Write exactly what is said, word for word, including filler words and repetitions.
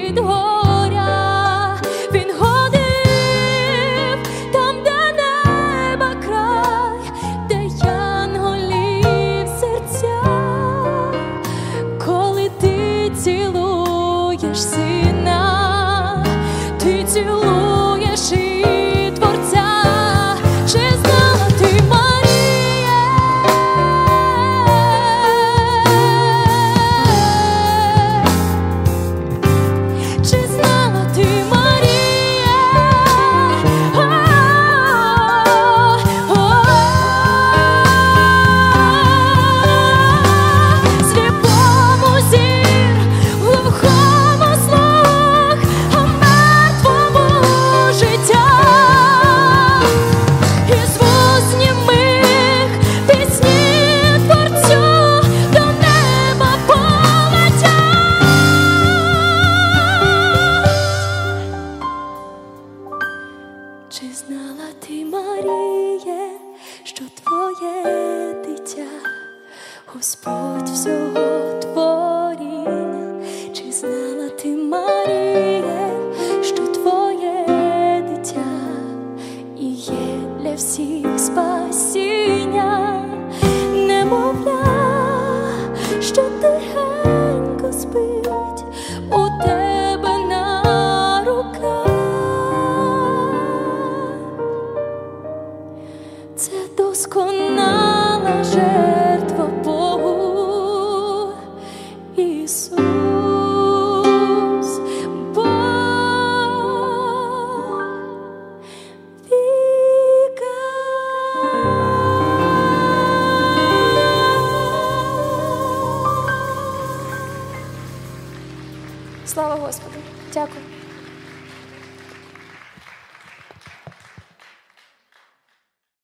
від горя. Він ходив там, де неба край, де янголів серця. Коли ти цілуєш сина, ти цілуєш і Творця. Чи знала ти, Маріє, чи знала ти, Маріє, сліпому зір, глухому слух, а мертвому життя. Із вуст німих пісні Творцю до неба полетять. Чи знала ти, Маріє, що твоє дитя Господь всього творіння? Чи знала ти, Маріє, що твоє дитя і є для всіх спасіння? Немовля, що тихенько спить у тебе на руках, це досконала жертва Богу Ісус, Бог віка. Слава Господу! Дякую.